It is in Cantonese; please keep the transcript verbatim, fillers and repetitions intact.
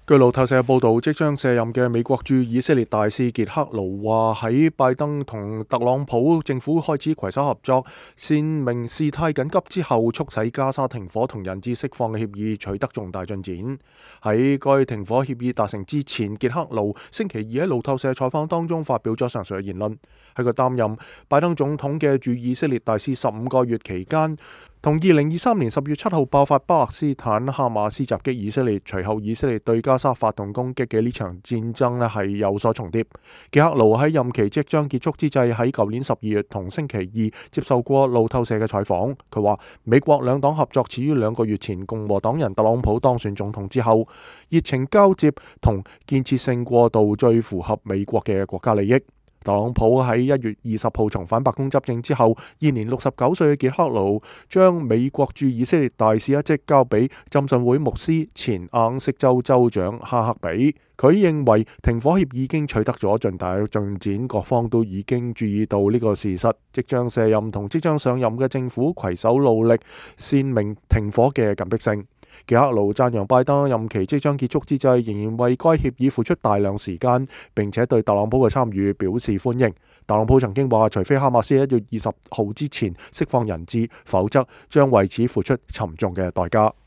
據路透社報道，即將卸任嘅美國駐以色列大使傑克盧話，喺拜登同特朗普政府開始攜手合作，鮮明事態緊急之後，促使加沙停火同人質釋放嘅協議取得重大進展。喺該停火協議達成之前，傑克盧星期二喺路透社採訪當中發表咗上述嘅言論。喺佢擔任拜登總統嘅駐以色列大使十五個月期間，同二零二三年十月七號爆發巴勒斯坦哈馬斯襲擊以色列，隨後以色列對加沙發動攻擊嘅呢場戰爭咧係有所重疊。傑克盧喺任期即將結束之際，喺舊年十二月同星期二接受過路透社嘅採訪，佢話美國兩黨合作始於兩個月前共和黨人特朗普當選總統之後，熱情交接同建設性過渡最符合美國嘅國家利益。特朗普喺一月二十號重返白宮執政之後，現年六十九歲嘅傑克盧將美國駐以色列大使一職交俾浸信會牧師前硬色州州長哈克比。佢認為停火協議已經取得咗重大進展，各方都已經注意到呢個事實。即將卸任同即將上任嘅政府攜手努力，鮮明停火嘅緊迫性。傑克盧讚揚拜登任期即將結束之際，仍然為該協議付出大量時間，並且對特朗普嘅參與表示歡迎。特朗普曾經話，除非哈馬斯喺一月二十號之前釋放人質，否則將為此付出沉重嘅代價。